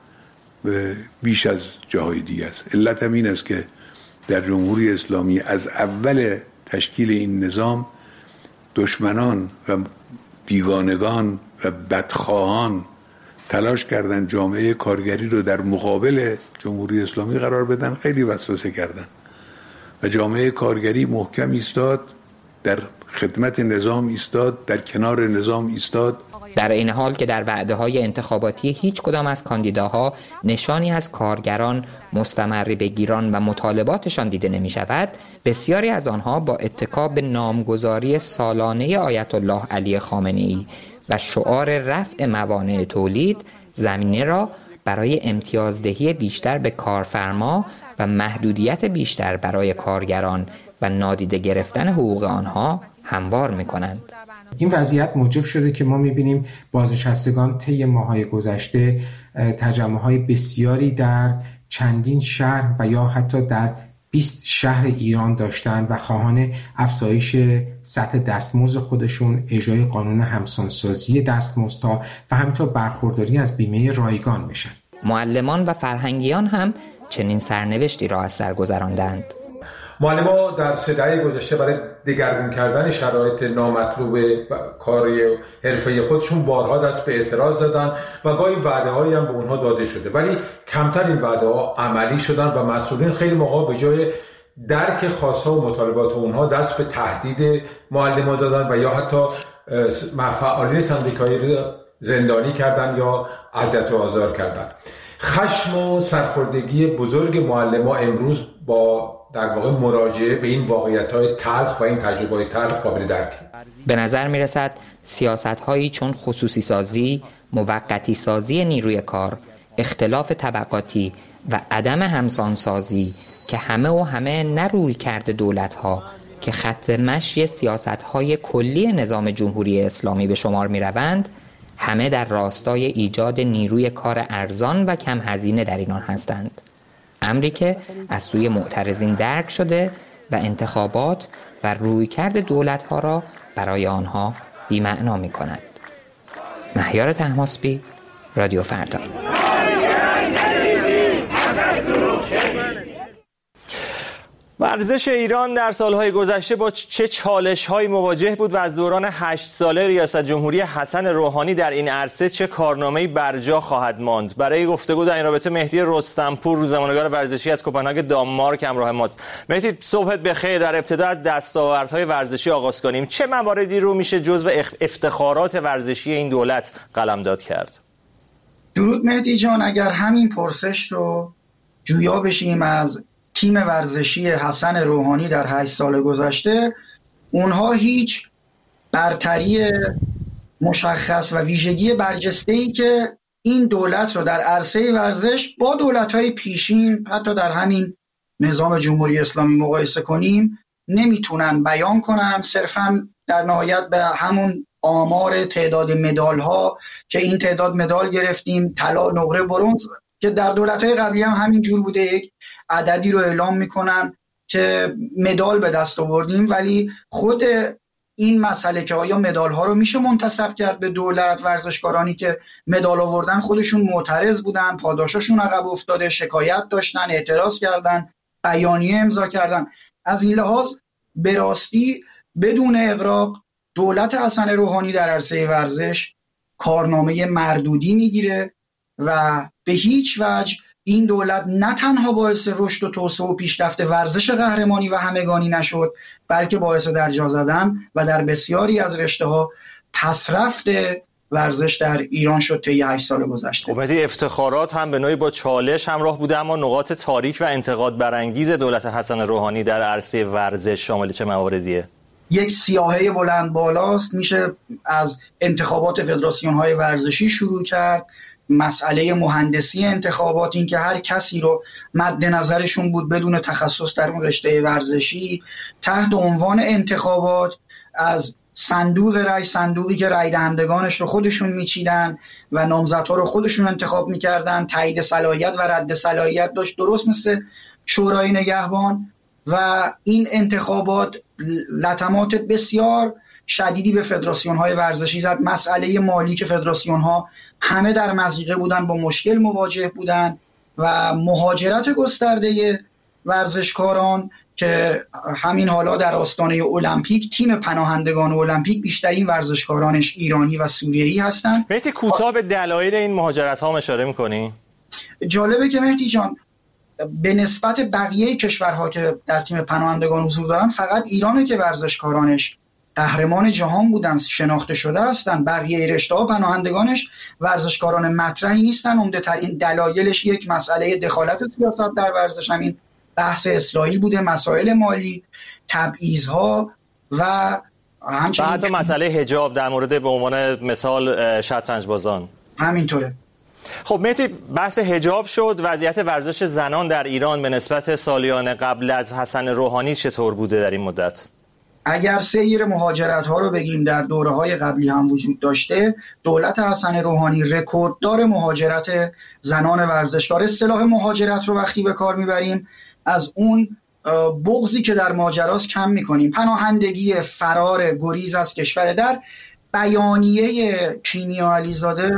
بیش از جاهای دیگه است. علت هم این است که در جمهوری اسلامی از اول تشکیل این نظام دشمنان و بیگانگان و بدخواهان تلاش کردن جامعه کارگری رو در مقابل جمهوری اسلامی قرار بدن، خیلی وسوسه کردن و جامعه کارگری محکم ایستاد، در خدمت نظام ایستاد، در کنار نظام ایستاد. در این حال که در وعده‌های انتخاباتی هیچ کدام از کاندیداها نشانی از کارگران، مستمری بگیران و مطالباتشان دیده نمی شود، بسیاری از آنها با اتکا به نامگذاری سالانه آیت الله علی خامنه‌ای و شعار رفع موانع تولید زمینه را برای امتیازدهی بیشتر به کارفرما و محدودیت بیشتر برای کارگران و نادیده گرفتن حقوق آنها هموار می‌کنند. این وضعیت موجب شده که ما می‌بینیم بازنشستگان طی ماه‌های گذشته تجمع‌های بسیاری در چندین شهر و یا حتی در بیست شهر ایران داشتن و خواهان افزایش سطح دستمزد خودشون، اجرای قانون همسانسازی دستمزدها و همینطور برخورداری از بیمه رایگان میشن. معلمان و فرهنگیان هم چنین سرنوشتی را از سر گذراندند. معلم‌ها در سه دهه گذشته برای دگرگون کردن شرایط نامطلوب کار حرفه‌ای خودشون بارها دست به اعتراض زدن و گاهی وعده‌هایی هم به اونها داده شده، ولی کمتر این وعده‌ها عملی شدن و مسئولین خیلی موقع به جای درک خواست‌ها و مطالبات اونها دست به تهدید معلم‌ها زدن و یا حتی فعالین سندیکایی را زندانی کردن یا اذیت و آزار کردن. خشم و سرخوردگی بزرگ معلم‌ها امروز با در واقع مراجعه به این واقعیت‌های تلخ و این تجربه‌های تلخ قابل درک. به نظر می‌رسد سیاست‌هایی چون خصوصی سازی، موقتی سازی نیروی کار، اختلاف طبقاتی و عدم همسانسازی که همه و همه نه روی کرده دولت‌ها که خط مشی سیاست‌های کلی نظام جمهوری اسلامی به شمار می‌روند، همه در راستای ایجاد نیروی کار ارزان و کم هزینه در ایران هستند. امری که از سوی معترضین درک شده و انتخابات و رویکرد دولت‌ها را برای آنها بی‌معنا می‌کند. مهیار طهماسبی، رادیو فردا. ورزش ایران در سالهای گذشته با چه چالش‌هایی مواجه بود و از دوران هشت ساله ریاست جمهوری حسن روحانی در این عرصه چه کارنامه‌ای برجا خواهد ماند؟ برای گفتگو در این رابطه مهدی رستمپور، روزنامه‌نگار ورزشی از کوپنهاگ دانمارک همراه ماست. مهدی، صبحت بخیر. در ابتدا از دستاوردهای ورزشی آغاز کنیم. چه مواردی رو میشه جزو افتخارات ورزشی این دولت قلمداد کرد؟ درود مهدی جان، اگر همین پرسش رو جویا بشیم از تیم ورزشی حسن روحانی در هشت سال گذشته، اونها هیچ برتری مشخص و ویژگی برجسته‌ای که این دولت رو در عرصه ورزش با دولت‌های پیشین حتی در همین نظام جمهوری اسلامی مقایسه کنیم نمیتونن بیان کنن. صرفاً در نهایت به همون آمار تعداد مدال‌ها که این تعداد مدال گرفتیم، طلا، نقره، برنز، که در دولت‌های قبلی هم همین جور بوده، یک عددی رو اعلام میکنن که مدال به دست آوردیم، ولی خود این مسئله که آیا مدال‌ها رو میشه منتسب کرد به دولت، ورزشکارانی که مدال آوردن خودشون معترض بودن، پاداشاشون عقب افتاده، شکایت داشتن، اعتراض کردن، بیانیه امضا کردن. از این لحاظ به راستی بدون اغراق دولت حسن روحانی در عرصه ورزش کارنامه مردودی میگیره و به هیچ وجه این دولت نه تنها باعث رشد و توسعه و پیشرفت ورزش قهرمانی و همگانی نشد، بلکه باعث درجا زدن و در بسیاری از رشته‌ها پسرفت ورزش در ایران شد طی هشت سال گذشته. خب افتخارات هم به نوعی با چالش همراه بوده، اما نقاط تاریک و انتقاد برانگیز دولت حسن روحانی در عرصه ورزش شامل چه مواردیه؟ یک سیاهه بلند بالاست. میشه از انتخابات فدراسیون‌های ورزشی شروع کرد، مسئله مهندسی انتخابات، این که هر کسی رو مد نظرشون بود بدون تخصص در اون رشته ورزشی، تحت عنوان انتخابات از صندوق رای، صندوقی که رای دهندگانش رو خودشون میچیدن و نامزدها رو خودشون انتخاب میکردن، تایید صلاحیت و رد صلاحیت داشت، درست مثل شورای نگهبان. و این انتخابات لطمات بسیار شدیدی به فدراسیون‌های ورزشی زد. مسئله مالی که فدراسیون‌ها همه در مضیقه بودن، با مشکل مواجه بودن، و مهاجرت گسترده ورزشکاران که همین حالا در آستانه المپیک تیم پناهندگان المپیک بیشترین ورزشکارانش ایرانی و سوریه‌ای هستند. مهدی کوتاه به دلایل این مهاجرت‌ها اشاره می‌کنی؟ جالبه که مهدی جان به نسبت بقیه کشورها که در تیم پناهندگان حضور دارن فقط ایرانه که ورزشکارانش قهرمان جهان بودن، شناخته شده هستن. بقیه رشته‌ها پناهندگانش ورزشکاران مطرحی نیستن. عمده ترین دلایلش یک مسئله دخالت سیاست در ورزش، همین بحث اسرائیل بوده، مسائل مالی، تبعیض‌ها و همچنین حتی مسئله حجاب در مورد به عنوان مثال شطرنج بازان همینطوره. خب مهدی، بحث حجاب شد. وضعیت ورزش زنان در ایران به نسبت سالیان قبل از حسن روحانی چطور بوده در این مدت؟ اگر سیر مهاجرت ها رو بگیم در دوره های قبلی هم وجود داشته، دولت حسن روحانی رکورددار مهاجرت زنان ورزشکار. اصطلاح مهاجرت رو وقتی به کار میبریم از اون بغضی که در ماجراست کم میکنیم. پناهندگی، فرار، گریز از کشور. در بیانیه کیمیا علیزاده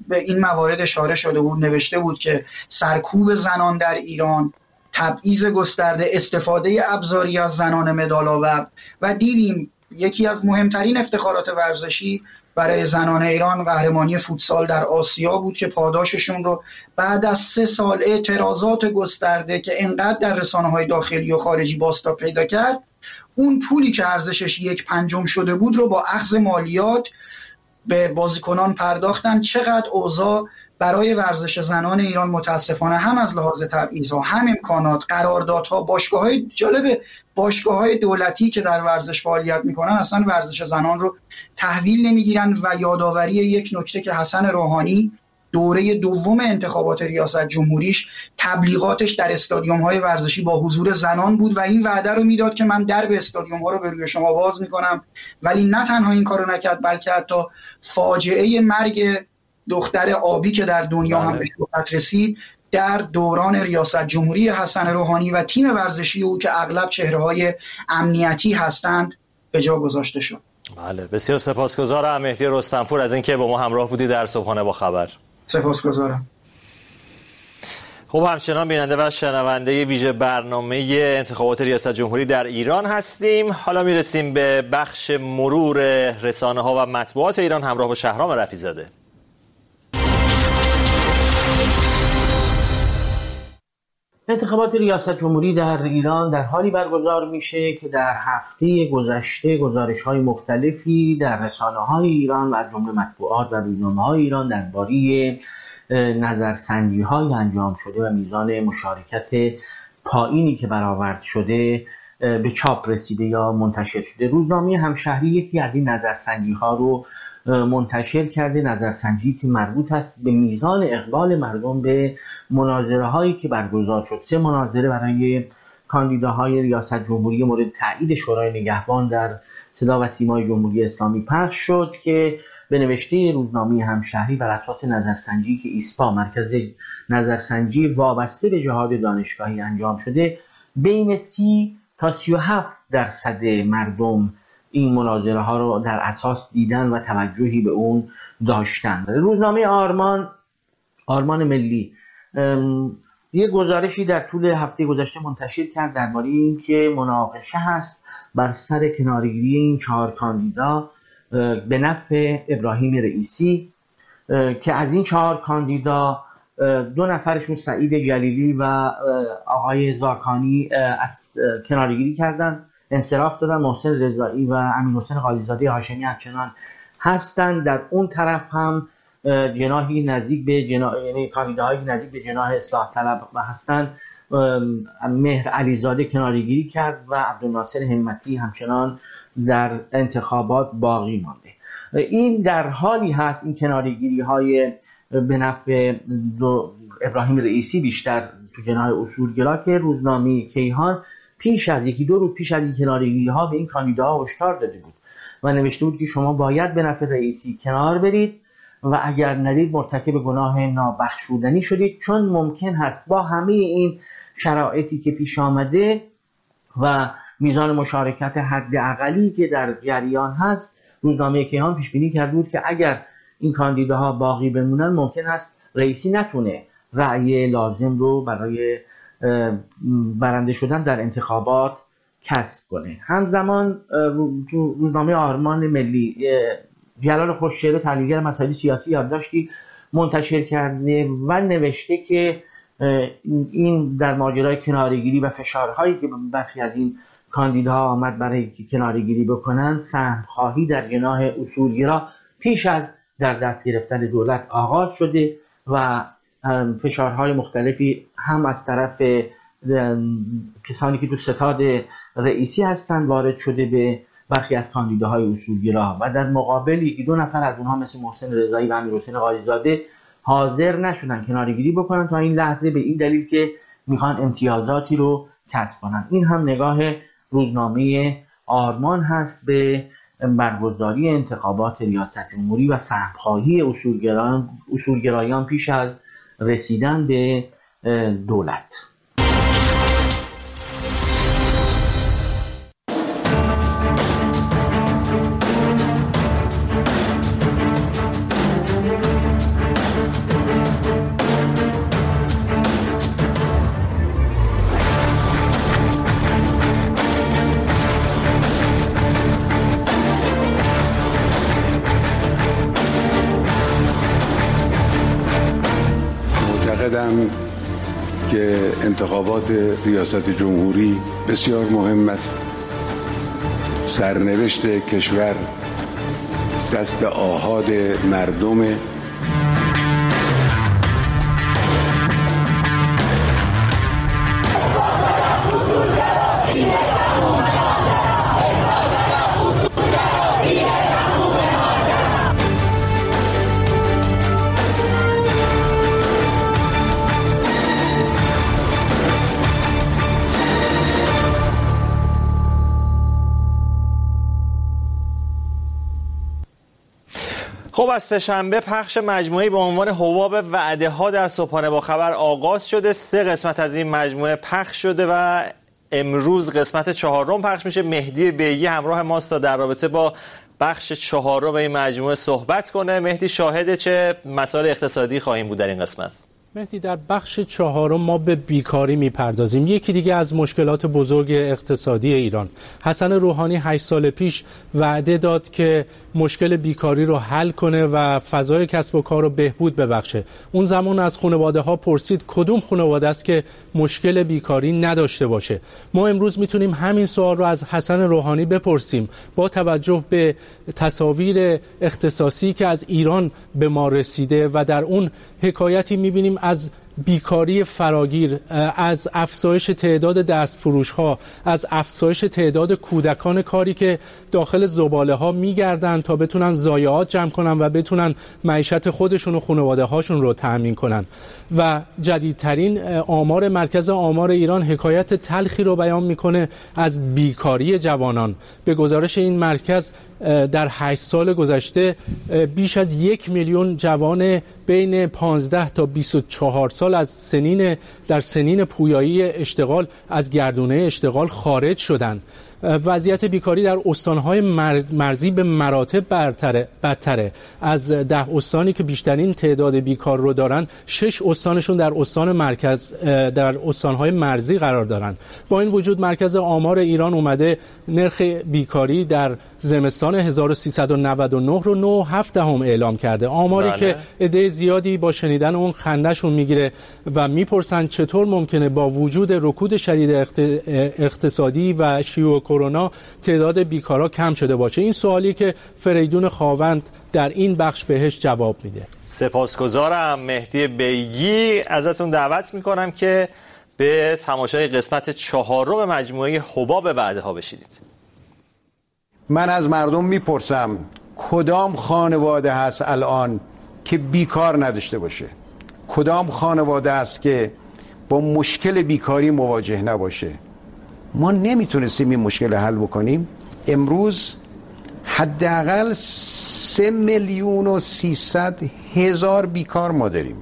به این موارد اشاره شده بود، نوشته بود که سرکوب زنان در ایران، تبعیض گسترده، استفاده ابزاری از زنان مدال‌آور و دیدیم یکی از مهمترین افتخارات ورزشی برای زنان ایران قهرمانی فوتسال در آسیا بود که پاداششون رو بعد از سه سال اعتراضات گسترده که انقدر در رسانه‌های داخلی و خارجی بازتاب پیدا کرد، اون پولی که ارزشش یک پنجم شده بود رو با اخذ مالیات به بازیکنان پرداختن. چقدر اوضاع برای ورزش زنان ایران متاسفانه هم از لحاظ تبعیض‌ها، هم امکانات، قراردادها، باشگاه‌های جالب باشگاه‌های دولتی که در ورزش فعالیت می‌کنن اصلا ورزش زنان رو تحویل نمی‌گیرن. و یادآوری یک نکته که حسن روحانی دوره دوم انتخابات ریاست جمهوریش تبلیغاتش در استادیوم‌های ورزشی با حضور زنان بود و این وعده رو میداد که من درب استادیوم‌ها رو به روی شما باز می‌کنم، ولی نه تنها این کارو نکرد بلکه حتی فاجعه مرگ دختر آبی که در دنیا هم به شهرت رسید در دوران ریاست جمهوری حسن روحانی و تیم ورزشی او که اغلب چهره‌های امنیتی هستند به جا گذاشته شد. بله، بسیار سپاسگزارم مهدی رستمپور از اینکه با ما همراه بودی در صبحانه با خبر. سپاسگزارم. خب همچنان بیننده و شنونده ویژه برنامه انتخابات ریاست جمهوری در ایران هستیم. حالا میرسیم به بخش مرور رسانه‌ها و مطبوعات ایران همراه با شهرام رفیع‌زاده. انتخابات ریاست جمهوری در ایران در حالی برگزار میشه که در هفته گذشته گزارش‌های مختلفی در رسانه‌های ایران و از جمله مطبوعات و روزنامه‌های ایران درباره نظرسنجی‌های انجام شده و میزان مشارکت پایینی که برآورد شده به چاپ رسیده یا منتشر شده. روزنامه همشهری یکی از این نظرسنجی‌ها رو منتشر کرده، نظرسنجی که مربوط است به میزان اقبال مردم به مناظره هایی که برگزار شد. سه مناظره برای کاندیداهای ریاست جمهوری مورد تایید شورای نگهبان در صدا و سیمای جمهوری اسلامی پخش شد که به نوشته روزنامه همشهری بر اساس نظرسنجی که ایسپا مرکز نظرسنجی وابسته به جهاد دانشگاهی انجام شده، بین سی تا سی و هفت درصد مردم این مناظره ها رو در اساس دیدن و توجهی به اون داشتن. روزنامه آرمان آرمان ملی یه گزارشی در طول هفته گذشته منتشر کرد درباره این که مناقشه هست بر سر کنارگیری این چهار کاندیدا به نفع ابراهیم رئیسی که از این چهار کاندیدا دو نفرشون سعید جلیلی و آقای زاکانی از کنارگیری کردن، انصراف دادن. محسن رضایی و امیرحسین قاضی‌زاده هاشمی همچنان هستند. در اون طرف هم جناحی نزدیک به جناح، یعنی کاندیداهایی نزدیک به جناح اصلاح طلب هستند. مهر علیزاده کنارگیری کرد و عبدالناصر همتی همچنان در انتخابات باقی مانده. این در حالی هست، این کنارگیری های به نفع ابراهیم رئیسی بیشتر تو جناح اصولگرا، که روزنامه کیهان پیش از یکی دو روز پیش از این کنارگیری ها به این کاندیداها هشدار داده بود و نوشته بود که شما باید به نفع رئیسی کنار برید و اگر ندید مرتکب گناه نابخشودنی شدید، چون ممکن هست با همه این شرایطی که پیش آمده و میزان مشارکت حداقلی که در جریان هست، روزنامه کیهان پیش بینی کرده بود که اگر این کاندیداها باقی بمونن ممکن هست رئیسی نتونه رأی لازم رو برای برنده شدن در انتخابات کسب کنه. همزمان تو روزنامه آرمان ملی جلال خوشچهره تحلیلگر مسائل سیاسی یادداشتی منتشر کرده و نوشته که این در ماجرای کنارگیری و فشارهایی که برخی از این کاندیداها آمد برای کنارگیری بکنن، سهمخواهی در جناح اصولگرا پیش از در دست گرفتن دولت آغاز شده و فشارهای مختلفی هم از طرف کسانی که تو ستاد رئیسی هستند وارد شده به برخی از کاندیداهای اصولگرا و در مقابل یکی دو نفر از اونها مثل محسن رضایی و امیرحسین قاضی‌زاده حاضر نشدن کنارگیری بکنن تا این لحظه، به این دلیل که میخوان امتیازاتی رو کسب کنن. این هم نگاه روزنامه آرمان هست به برگزاری انتخابات ریاست جمهوری و سهمخواهی اصولگرایان اصولگرایان پیش از رسیدن به دولت. میدانم که انتخابات ریاست جمهوری بسیار مهم است. سرنوشت کشور دست آحاد مردم. خب از سه‌شنبه پخش مجموعه‌ای با عنوان حباب وعده ها در صبحانه با خبر آغاز شده. سه قسمت از این مجموعه پخش شده و امروز قسمت چهارم پخش میشه. مهدی بیگی همراه ماست تا در رابطه با بخش چهارم این مجموعه صحبت کنه. مهدی، شاهد چه مسائل اقتصادی خواهیم بود در این قسمت؟ مهدی، در بخش چهارم ما به بیکاری میپردازیم. یکی دیگه از مشکلات بزرگ اقتصادی ایران. حسن روحانی هشت سال پیش وعده داد که مشکل بیکاری رو حل کنه و فضای کسب و کار رو بهبود ببخشه. اون زمان از خانواده ها پرسید کدوم خانواده است که مشکل بیکاری نداشته باشه. ما امروز میتونیم همین سوال رو از حسن روحانی بپرسیم با توجه به تصاویر اختصاصی که از ایران به ما رسیده و در اون حکایتی میبینیم از بیکاری فراگیر، از افزایش تعداد دستفروش ها، از افزایش تعداد کودکان کاری که داخل زباله ها میگردن تا بتونن ضایعات جمع کنن و بتونن معیشت خودشون و خانواده هاشون رو تأمین کنن. و جدیدترین آمار مرکز آمار ایران حکایت تلخی رو بیان میکنه از بیکاری جوانان. به گزارش این مرکز در هشت سال گذشته بیش از یک میلیون جوان بین پانزده تا بیست و چهار سال از سنین در سنین پویایی اشتغال از گردونه اشتغال خارج شدند. وضعیت بیکاری در استانهای مرزی به مراتب برتره بدتره. از ده استانی که بیشترین تعداد بیکار رو دارن، شش استانشون در استان مرکز در استانهای مرزی قرار دارن. با این وجود مرکز آمار ایران اومده نرخ بیکاری در زمستان هزار و سیصد و نود و نه رو نه و هفت دهم اعلام کرده. آماری بله. که عده زیادی با شنیدن اون خنده‌شون میگیره و میپرسن چطور ممکنه با وجود رکود شدید اقتصادی و شیوع کرونا تعداد بیکارا کم شده باشه. این سوالی که فریدون خاوند در این بخش بهش جواب میده. سپاسگزارم مهدی بیگی. ازتون دعوت میکنم که به تماشای قسمت چهارم مجموعه حباب وعده ها بشید. من از مردم میپرسم کدام خانواده هست الان که بیکار نداشته باشه؟ کدام خانواده است که با مشکل بیکاری مواجه نباشه؟ ما نمیتونستیم این مشکل حل بکنیم. امروز حداقل سه میلیون و سیصد هزار بیکار ما داریم.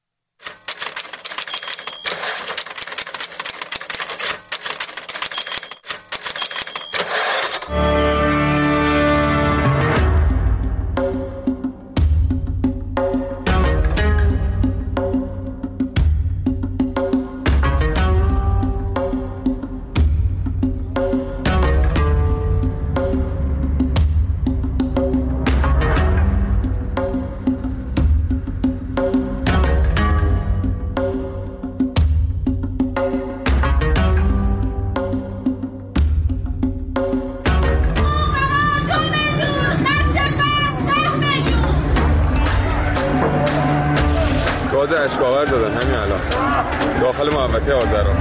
اشکاور دادن همین الان داخل محوطه آذرا.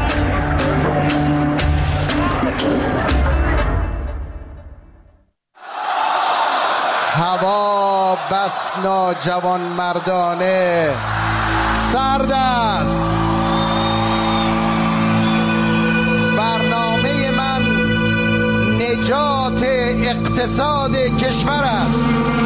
هوا بس ناجوان مردانه سرد است. برنامه من نجات اقتصاد کشور است.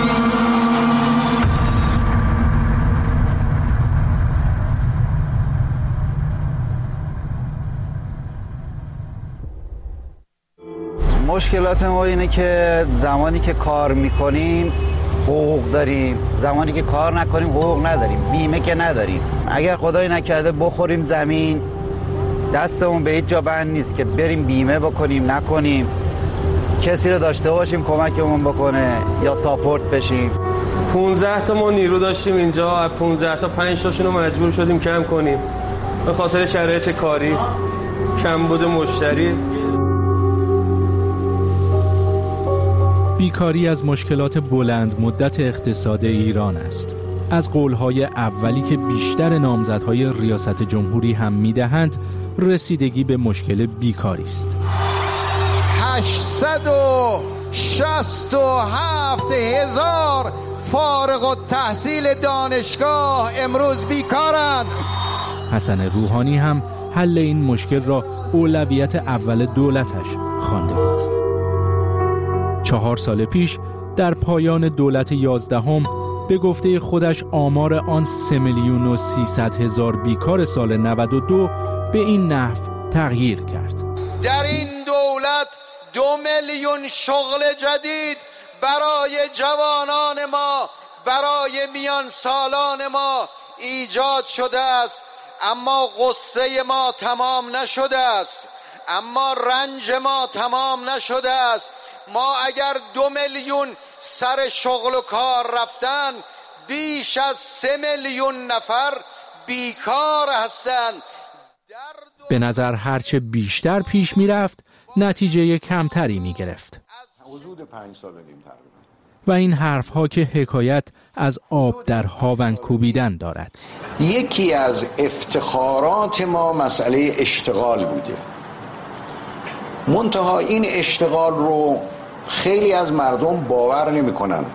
مشکلات ما اینه که زمانی که کار میکنیم حقوق داریم، زمانی که کار نکنیم حقوق نداریم، بیمه که نداریم. اگر خدای نکرده بخوریم زمین، دستمون به هیچ جا بند نیست که بریم بیمه بکنیم نکنیم، کسی رو داشته باشیم کمکمون بکنه یا ساپورت بشیم. پونزده تا ما نیرو داشتیم اینجا، از پونزده تا پنج تاشون رو مجبور شدیم کم کنیم به خاطر شرایط کاری، کمبود مشتری. بیکاری از مشکلات بلند مدت اقتصاد ایران است. از قولهای اولی که بیشتر نامزدهای ریاست جمهوری هم میدهند، رسیدگی به مشکل بیکاری است. هشتصد و شصت و هفت هزار فارغ التحصیل دانشگاه امروز بیکارند. حسن روحانی هم حل این مشکل را اولویت اول دولتش خوانده بود. چهار سال پیش در پایان دولت یازدهم به گفته خودش آمار آن سه میلیون و سیصد هزار بیکار سال نود و دو به این نحو تغییر کرد. در این دولت دو میلیون شغل جدید برای جوانان ما، برای میان سالان ما ایجاد شده است. اما غصه ما تمام نشده است، اما رنج ما تمام نشده است. ما اگر دو میلیون سر شغل و کار رفتن، بیش از سه میلیون نفر بیکار هستند. به نظر هرچه بیشتر پیش می رفت نتیجه کمتری می گرفت. حدود پنج سال نیم تقریبا. و این حرف ها که حکایت از آب در هاون کوبیدن دارد. یکی از افتخارات ما مسئله اشتغال بوده. منتها این اشتغال رو خیلی از مردم باور نمی کنن.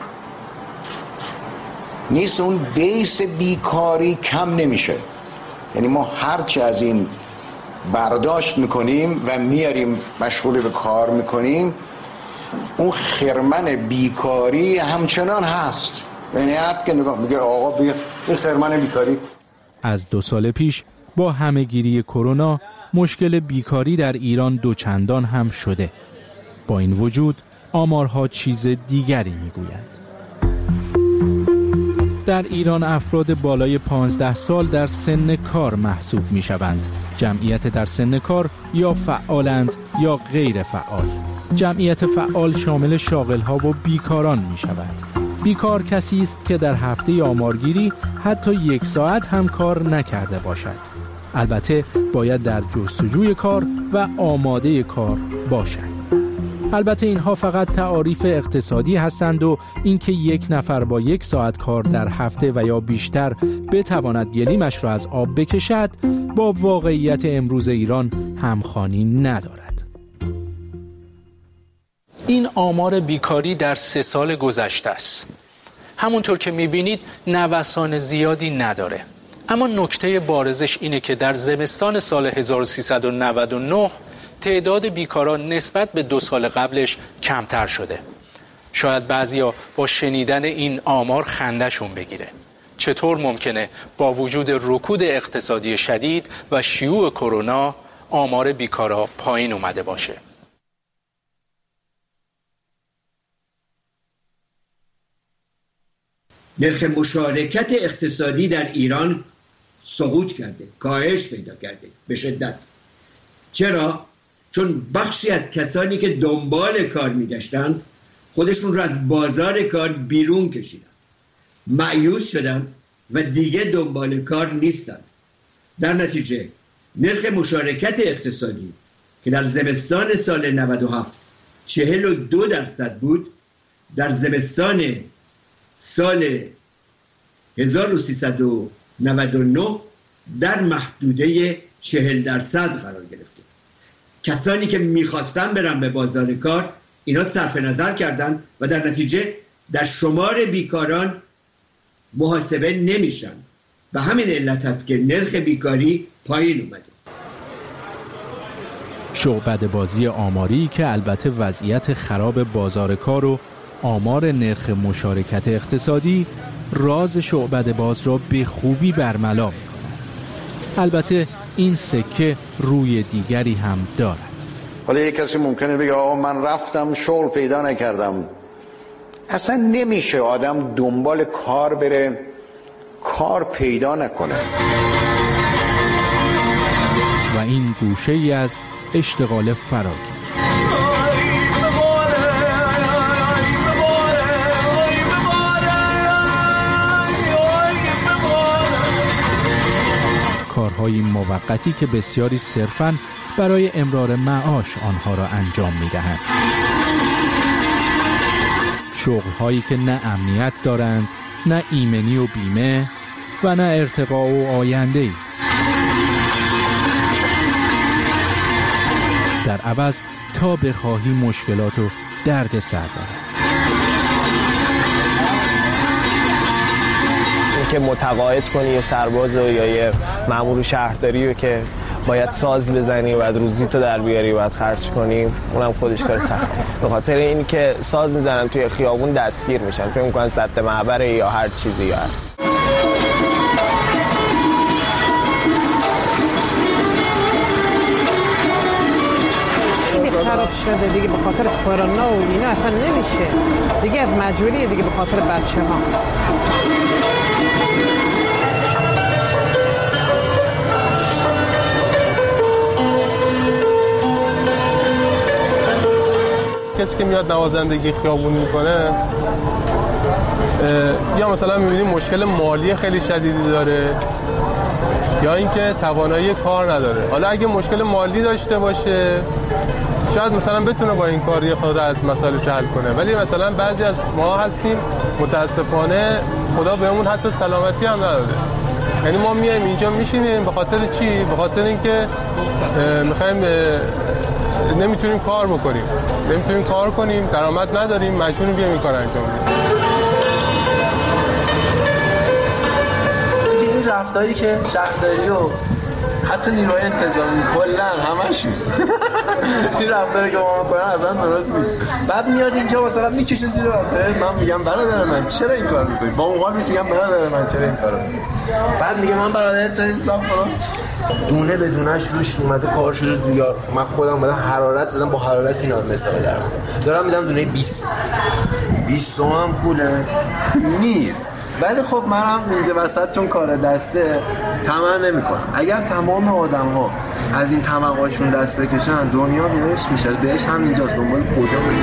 نیست اون بیس بیکاری کم نمیشه. یعنی ما هرچی از این برداشت میکنیم و میاریم مشغول به کار میکنیم، اون خرمن بیکاری همچنان هست. یعنی هر که نگاه میگه آقا بیا این خرمن بیکاری. از دو سال پیش با همهگیری کرونا مشکل بیکاری در ایران دوچندان هم شده. با این وجود آمارها چیز دیگری میگویند. در ایران افراد بالای پانزده سال در سن کار محسوب میشوند. جمعیت در سن کار یا فعالند یا غیر فعال. جمعیت فعال شامل شاغل‌ها و بیکاران میشود. بیکار کسی است که در هفته آمارگیری حتی یک ساعت هم کار نکرده باشد. البته باید در جستجوی کار و آماده کار باشد. البته اینها فقط تعاریف اقتصادی هستند و اینکه یک نفر با یک ساعت کار در هفته و یا بیشتر بتواند گلیمش را از آب بکشد با واقعیت امروز ایران همخوانی ندارد. این آمار بیکاری در سه سال گذشته است. همونطور که می‌بینید نوسان زیادی نداره. اما نکته بارزش اینه که در زمستان سال هزار و سیصد و نود و نه تعداد بیکاران نسبت به دو سال قبلش کمتر شده. شاید بعضیا با شنیدن این آمار خنده‌شون بگیره. چطور ممکنه با وجود رکود اقتصادی شدید و شیوع کرونا آمار بیکارا پایین اومده باشه؟ نرخ مشارکت اقتصادی در ایران سقوط کرده، کاهش پیدا کرده به شدت. چرا؟ چون بخشی از کسانی که دنبال کار میگشتند خودشون رو از بازار کار بیرون کشیدن، مایوس شدند و دیگه دنبال کار نیستند. در نتیجه نرخ مشارکت اقتصادی که در زمستان سال نود و هفت چهل و دو درصد بود، در زمستان سال هزار و سیصد و نود و نه در محدوده چهل درصد قرار گرفته. کسانی که میخواستن برن به بازار کار اینا صرف نظر کردند و در نتیجه در شمار بیکاران محاسبه نمیشن و همین علت است که نرخ بیکاری پایین اومده. شعبده بازی آماری که البته وضعیت خراب بازار کار و آمار نرخ مشارکت اقتصادی راز شعبده باز را به خوبی برملا می‌کند. البته این سکه روی دیگری هم دارد. حالا یک کسی ممکنه بگه آقا من رفتم شغل پیدا نکردم. اصلا نمیشه آدم دنبال کار بره کار پیدا نکنه. و این گوشه ای از اشتغال فراگیر. کارهای موقتی که بسیاری صرفاً برای امرار معاش آنها را انجام می‌دهند. شغل‌هایی که نه امنیت دارند، نه ایمنی و بیمه و نه ارتقا و آینده‌ای. در عوض تا بخواهی مشکلات و درد سر دارد. که متقاعد کنی یه سرباز و یا یه مأمور شهرداری رو که باید ساز بزنی و بعد روزی تو در بیاری و بعد خرج کنی، اونم خودش کار سخته. به خاطر این که ساز میزنن توی خیابون دستگیر میشن، فکر می‌کنن سد معبره یا هر چیزی یا هر خراب شده دیگه به خاطر کرونا و اینا اصلا نمیشه دیگه، از مجبوریه دیگه به خاطر بچه ما. کسی که میاد نوازندگی خیابون میکنه یا مثلا میبینیم مشکل مالی خیلی شدیدی داره یا اینکه توانایی کار نداره. حالا اگه مشکل مالی داشته باشه شاید مثلا بتونه با این کار یه خورده از مسائلش حل کنه، ولی مثلا بعضی از ما هستیم متاسفانه خدا بهمون حتی سلامتی هم نداده. یعنی ما میایم اینجا میشینیم به خاطر چی؟ به خاطر اینکه میخوایم نمیتونیم کار بکنیم، نمیتونیم کار کنیم، درآمد نداریم، مجبوریم بیایم این کار انجام بدیم. این رفتاری که شهرداری و حتی نیروهای انتظامی کلا همشون این رفتاری که ما میکنن اصلا درست نیست. بعد میاد اینجا مثلا میکشه زیر وسط، من میگم برادر من چرا این کار میکنی؟ با اون حال میگم برادر من چرا این کارو میکنی؟ بعد میگه من برادرت تو نیستم فلان. دونه به دونهش روش اومده کار شده دیگه. من خودم اومدم حرارت زدم، با حرارت اینا مثلا درم دارم میدم دونه بیست بیست تومن پوله نیست، ولی خب منم اینجا وسط چون کار دسته طمع نمی‌کنم. اگر تمام آدم‌ها از این طمع‌هاشون دست بکشن دنیا بهش میشه، بهش هم اینجاست، دنبال کجا بریم.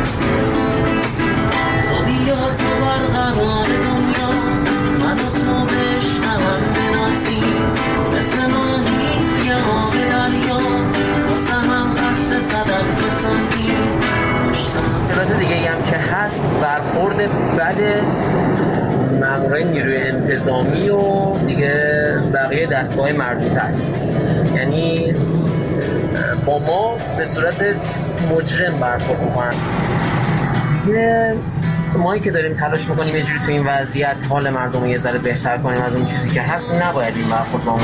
تو بیا تو برقرار دنیا من و تو بشنوم بنازی مثل ماهی توی آب دریا واسه هم قصر صدف بسازی. مشکلات دیگه هم که هست برخورد بد مامورای نیروی انتظامی و دیگه بقیه دستگاه مربوطه است، یعنی با ما به صورت مجرم برخورد میکنن. دیگه مایی که داریم تلاش میکنیم یه جوری تو این وضعیت حال مردم رو یه ذره بهتر کنیم از اون چیزی که هست، نباید این برخورد با ما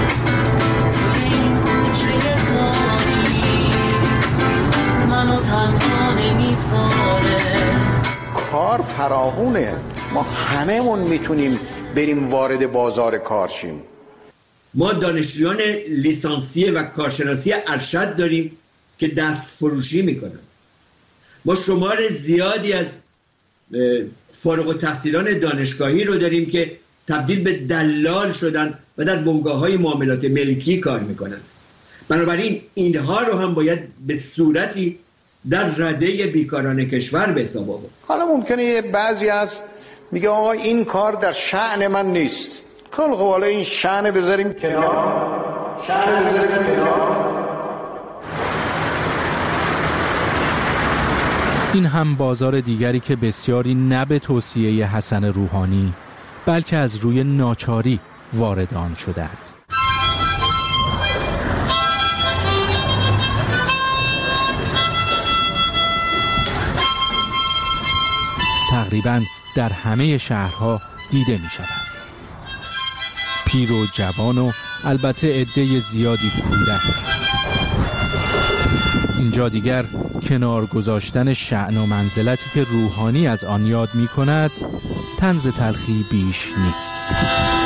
منو تنها نمیساره. کار فراوونه، ما هممون میتونیم بریم وارد بازار کار شیم. ما دانشجویان لیسانسیه و کارشناسی ارشد داریم که دست فروشی میکنن. ما شمار زیادی از فارغ التحصیلان دانشگاهی رو داریم که تبدیل به دلال شدن و در بنگاه‌های معاملات ملکی کار میکنن. بنابراین اینها رو هم باید به صورتی در رده بیکاران کشور به حساب آورد. حالا ممکنه یه بعضی از میگه آقا این کار در شأن من نیست. خب حالا این شأن بذاریم کنار. شأن بذاریم کنار. این هم بازار دیگری که بسیاری نه به توصیه حسن روحانی بلکه از روی ناچاری وارد آن شدند. تقریباً در همه شهرها دیده می شود. پیر و جوان و البته عده زیادی کودک. اینجا دیگر کنار گذاشتن شأن و منزلتی که روحانی از آن یاد می کند طنز تلخی بیش نیست.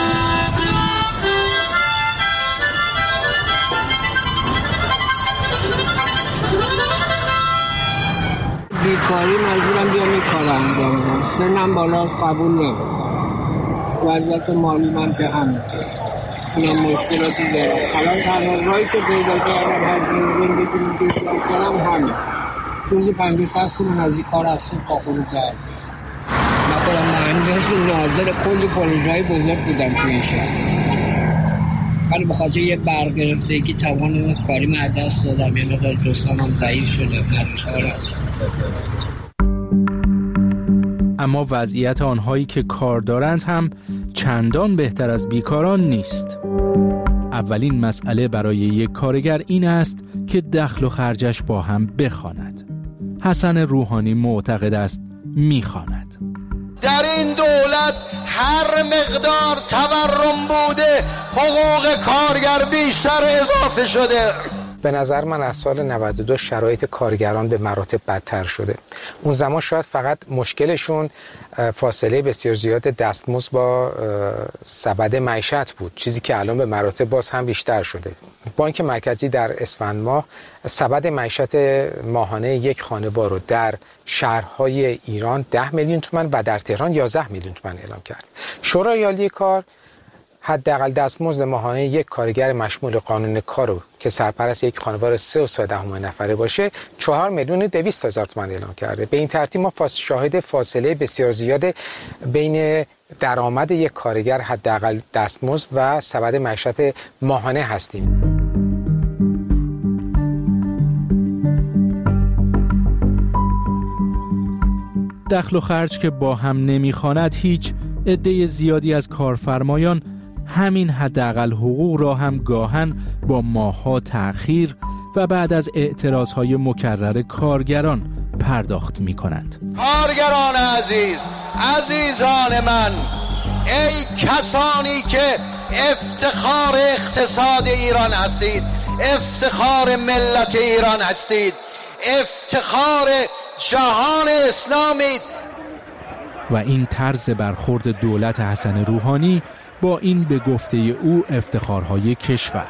بیکاری مجبورم بیام این کار انجام بدم. سنم بالاست قبول نمیکنم. وضعیت مالی من که همینطور. اینا مشکلاتی دارم. الان تنها راهی که پیدا کردم از زندگی می‌کشم کنم همین. روز پنج فصل من از این کار هستم تا خود در. من خودم مهندس ناظر کلی پروژه‌های بزرگ بودم توی این شهر. ولی به خاطر یه برگرفتگی توان کاری من از دست دادم، یه مقدار جسمم ضعیف شده. اما وضعیت آنهایی که کار دارند هم چندان بهتر از بیکاران نیست. اولین مسئله برای یک کارگر این است که دخل و خرجش با هم بخواند. حسن روحانی معتقد است میخواند. در این دولت هر مقدار تورم بوده حقوق کارگر بیشتر اضافه شده. به نظر من از سال نود و دو شرایط کارگران به مراتب بدتر شده. اون زمان شاید فقط مشکلشون فاصله بسیار زیاد دستمزد با سبد معیشت بود، چیزی که الان به مراتب باز هم بیشتر شده. بانک مرکزی در اسفند ماه سبد معیشت ماهانه یک خانوار رو در شهرهای ایران ده میلیون تومان و در تهران یازده میلیون تومان اعلام کرد. شورای عالی کار حداقل دستمزد ماهانه یک کارگر مشمول قانون کار رو که سرپرست یک خانوار سه و سه دهم نفره باشه چهار میلیون دویست هزار تومان اعلام کرده. به این ترتیب ما شاهد فاصله بسیار زیاد بین درآمد یک کارگر حداقل دستمزد و سبد معیشت ماهانه هستیم. دخل و خرج که با هم نمیخواند هیچ، عده زیادی از کارفرمایان همین حداقل حقوق را هم گاهن با ماه‌ها تأخیر و بعد از اعتراضهای مکرر کارگران پرداخت می‌کنند. کارگران عزیز، عزیزان من، ای کسانی که افتخار اقتصاد ایران هستید، افتخار ملت ایران هستید، افتخار جهان اسلامید. و این طرز برخورد دولت حسن روحانی با این به گفته او افتخارهای کشور.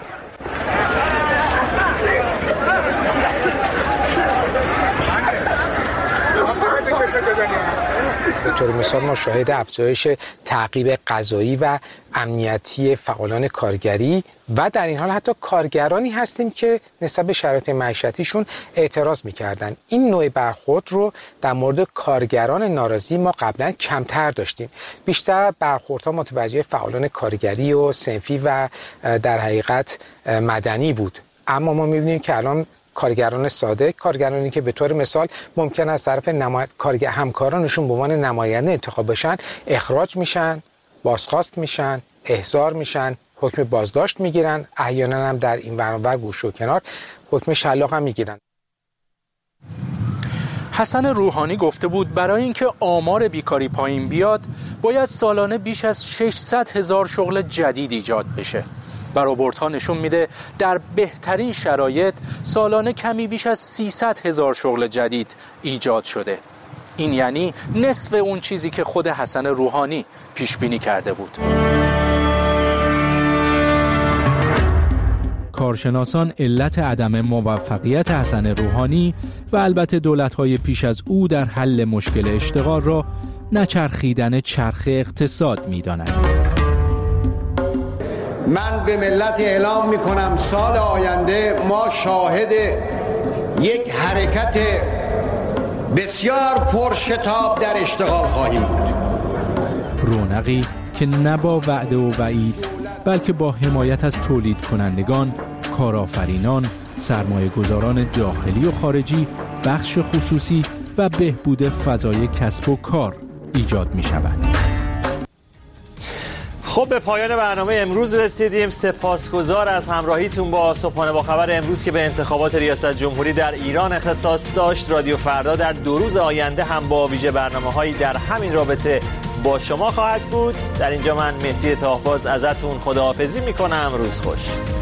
به طور مثال ما شاهد افزایش تعقیب قضایی و امنیتی فعالان کارگری و در این حال حتی کارگرانی هستیم که نسبت به شرایط معیشتیشون اعتراض می‌کردن. این نوع برخورد رو در مورد کارگران ناراضی ما قبلا کمتر داشتیم. بیشتر برخوردها متوجه فعالان کارگری و صنفی و در حقیقت مدنی بود. اما ما می‌بینیم که الان کارگران ساده، کارگرانی که به طور مثال ممکن است طرف نما... کارگر همکارانشون به عنوان نماینده انتخاب بشن، اخراج میشن، بازخواست میشن، احضار میشن، حکم بازداشت میگیرن، احیانا هم در این ور و اون گوشه و کنار حکم شلاق هم میگیرن. حسن روحانی گفته بود برای اینکه آمار بیکاری پایین بیاد باید سالانه بیش از ششصد هزار شغل جدید ایجاد بشه. برآوردها نشون میده در بهترین شرایط سالانه کمی بیش از سیصد هزار شغل جدید ایجاد شده. این یعنی نصف اون چیزی که خود حسن روحانی پیش بینی کرده بود. کارشناسان علت عدم موفقیت حسن روحانی و البته دولت‌های پیش از او در حل مشکل اشتغال را نچرخیدن چرخ اقتصاد می‌دانند. من به ملت اعلام میکنم سال آینده ما شاهد یک حرکت بسیار پرشتاب در اشتغال خواهیم بود. رونقی که نه با وعده و وعید بلکه با حمایت از تولید کنندگان، کارآفرینان، سرمایه گذاران داخلی و خارجی، بخش خصوصی و بهبود فضای کسب و کار ایجاد می شود. خب به پایان برنامه امروز رسیدیم. سپاسگزار از همراهیتون با صبحانه با خبر امروز که به انتخابات ریاست جمهوری در ایران اختصاص داشت. رادیو فردا در دو روز آینده هم با ویژه برنامه‌هایی در همین رابطه با شما خواهد بود. در اینجا من مهدی طاهباز ازتون خداحافظی میکنم. روز خوش.